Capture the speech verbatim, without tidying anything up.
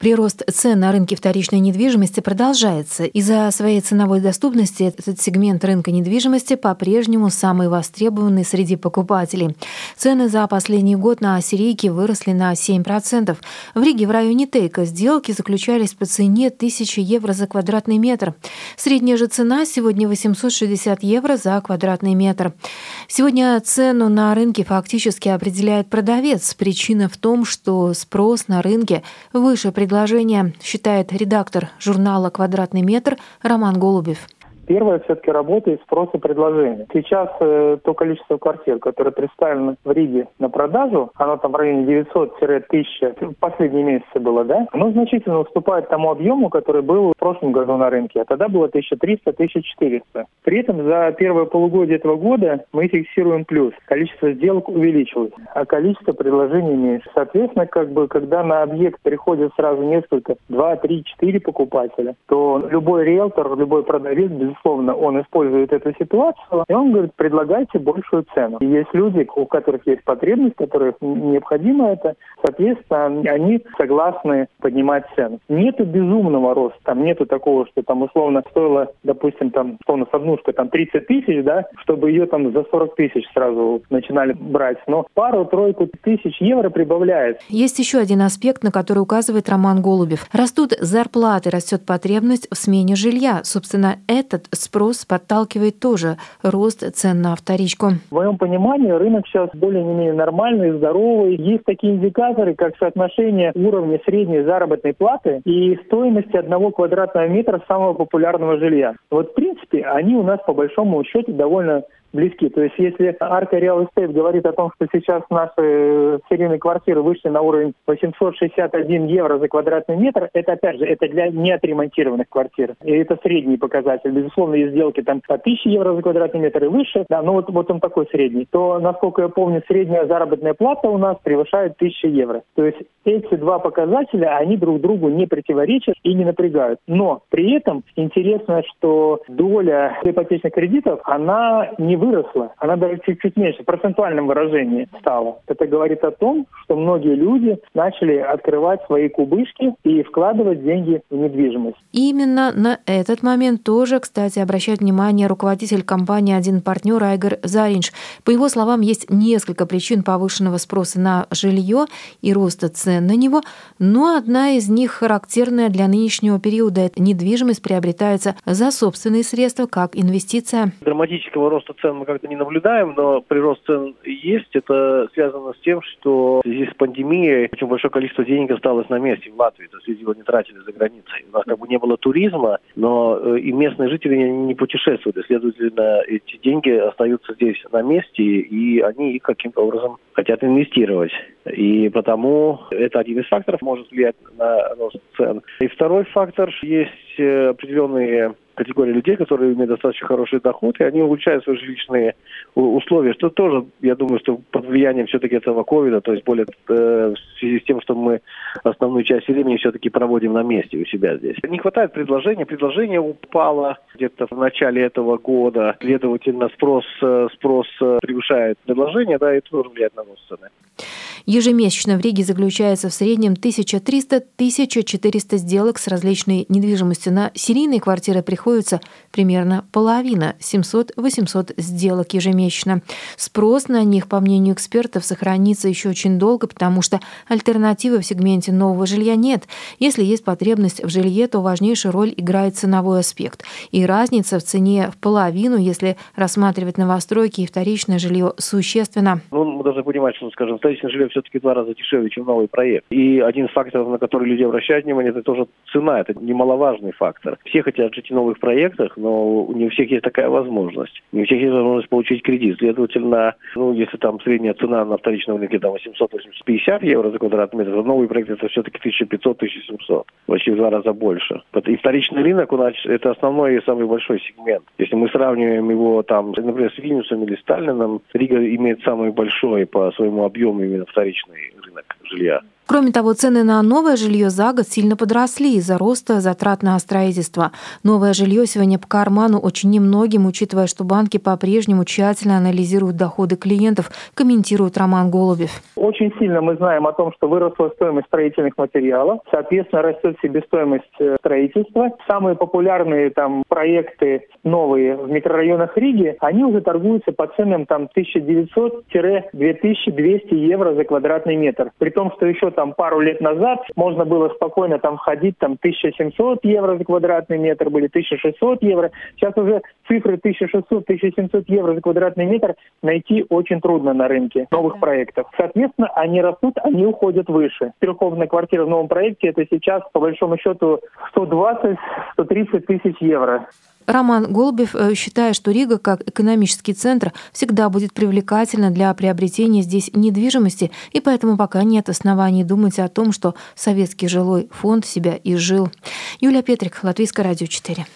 Прирост цен на рынке вторичной недвижимости продолжается. Из-за своей ценовой доступности этот сегмент рынка недвижимости по-прежнему самый востребованный среди покупателей. Цены за последний год на Ассирийке выросли на семь процентов. В Риге в районе Тейка сделки заключались по цене тысяча евро за квадратный метр. Средняя же цена сегодня восемьсот шестьдесят евро за квадратный метр. Сегодня цену на рынке фактически определяет продавец. Причина в том, что спрос на рынке выше предложения, считает редактор журнала «Квадратный метр» Роман Голубев. Первое все-таки работает спрос и предложение. Сейчас э, то количество квартир, которые представлены в Риге на продажу, оно там в районе девятьсот-тысяча, в последние месяцы было, да, оно значительно уступает тому объему, который был в прошлом году на рынке, а тогда было тысяча триста - тысяча четыреста. При этом за первое полугодие этого года мы фиксируем плюс. Количество сделок увеличилось, а количество предложений меньше. Соответственно, как бы, когда на объект приходит сразу несколько, два, три, четыре покупателя, то любой риэлтор, любой продавец, безусловно, Безусловно, он использует эту ситуацию, и он говорит, предлагайте большую цену. И есть люди, у которых есть потребность, которым необходимо это, соответственно, они согласны поднимать цену. Нету безумного роста, там нету такого, что там условно стоило, допустим, там, условно, с однушкой там тридцать тысяч, да, чтобы ее там за сорок тысяч сразу начинали брать. Но пару-тройку тысяч евро прибавляется. Есть еще один аспект, на который указывает Роман Голубев. Растут зарплаты, растет потребность в смене жилья. Собственно, этот спрос подталкивает тоже рост цен на вторичку. В моем понимании рынок сейчас более-менее нормальный, здоровый. Есть такие индикаторы, как соотношение уровня средней заработной платы и стоимости одного квадратного метра самого популярного жилья. Вот, в принципе, они у нас по большому счету довольно близки. То есть, если Арка Real Estate говорит о том, что сейчас наши серийные квартиры вышли на уровень восемьсот шестьдесят один евро за квадратный метр, это, опять же, это для неотремонтированных квартир. И это средний показатель. Безусловно, есть сделки там по тысяче евро за квадратный метр и выше, да, но вот, вот он такой средний. То, насколько я помню, средняя заработная плата у нас превышает тысячу евро. То есть, эти два показателя, они друг другу не противоречат и не напрягают. Но при этом интересно, что доля ипотечных кредитов, она не выросла, она даже чуть-чуть меньше, в процентуальном выражении стала. Это говорит о том, что многие люди начали открывать свои кубышки и вкладывать деньги в недвижимость. Именно на этот момент тоже, кстати, обращает внимание руководитель компании «Один партнер» Айгар Заринч. По его словам, есть несколько причин повышенного спроса на жилье и роста цен на него, но одна из них характерная для нынешнего периода. Недвижимость приобретается за собственные средства, как инвестиция. Драматического роста цен мы как-то не наблюдаем, но прирост цен есть. Это связано с тем, что в связи с пандемией очень большое количество денег осталось на месте в Латвии, то есть его не тратили за границей. У нас как бы не было туризма, но и местные жители не путешествовали. Следовательно, эти деньги остаются здесь на месте, и они их каким-то образом хотят инвестировать. И потому это один из факторов может влиять на рост цен. И второй фактор, есть определенные категории людей, которые имеют достаточно хороший доход, и они улучшают свои жилищные условия, что тоже, я думаю, что под влиянием все-таки этого ковида, то есть более э, в связи с тем, что мы основную часть времени все-таки проводим на месте у себя здесь. Не хватает предложения, предложение упало где-то в начале этого года, следовательно, спрос, спрос превышает предложение, да, и это тоже влияет на рост цены. Ежемесячно в Риге заключается в среднем тысяча триста - тысяча четыреста сделок с различной недвижимостью. На серийные квартиры приходится примерно половина – семьсот - восемьсот сделок ежемесячно. Спрос на них, по мнению экспертов, сохранится еще очень долго, потому что альтернативы в сегменте нового жилья нет. Если есть потребность в жилье, то важнейшую роль играет ценовой аспект. И разница в цене в половину, если рассматривать новостройки и вторичное жилье, существенно. Ну, мы должны понимать, что, скажем, вторичное жилье все-таки в два раза дешевле, чем новый проект. И один из факторов, на который люди обращают внимание, это тоже цена. Это немаловажный фактор. Все хотят жить в новых проектах, но не у всех есть такая возможность. Не у всех есть возможность получить кредит. Следовательно, ну, если там средняя цена на вторичном рынке там восемьсот - восемьсот пятьдесят евро за квадратный метр, то новый проект это все-таки тысяча пятьсот - тысяча семьсот. Почти в два раза больше. И вторичный рынок у нас это основной и самый большой сегмент. Если мы сравниваем его там, например, с Вильнюсом или Сталином, Рига имеет самый большой по своему объему именно вторичный рынок жилья. Кроме того, цены на новое жилье за год сильно подросли из-за роста затрат на строительство. Новое жилье сегодня по карману очень немногим, учитывая, что банки по-прежнему тщательно анализируют доходы клиентов, комментирует Роман Голубев. Очень сильно мы знаем о том, что выросла стоимость строительных материалов, соответственно, растет себестоимость строительства. Самые популярные там проекты новые в микрорайонах Риги, они уже торгуются по ценам там тысяча девятьсот - две тысячи двести евро за квадратный метр. При том, что еще там пару лет назад можно было спокойно там входить там тысяча семьсот евро за квадратный метр, были тысяча шестьсот евро. Сейчас уже цифры тысяча шестьсот - тысяча семьсот евро за квадратный метр найти очень трудно на рынке новых проектов. Соответственно, они растут, они уходят выше. Трехкомнатная квартира в новом проекте это сейчас по большому счету сто двадцать - сто тридцать тысяч евро. Роман Голубев считает, что Рига, как экономический центр, всегда будет привлекательна для приобретения здесь недвижимости, и поэтому пока нет оснований думать о том, что советский жилой фонд себя изжил. Юлия Петрик, Латвийское радио четыре.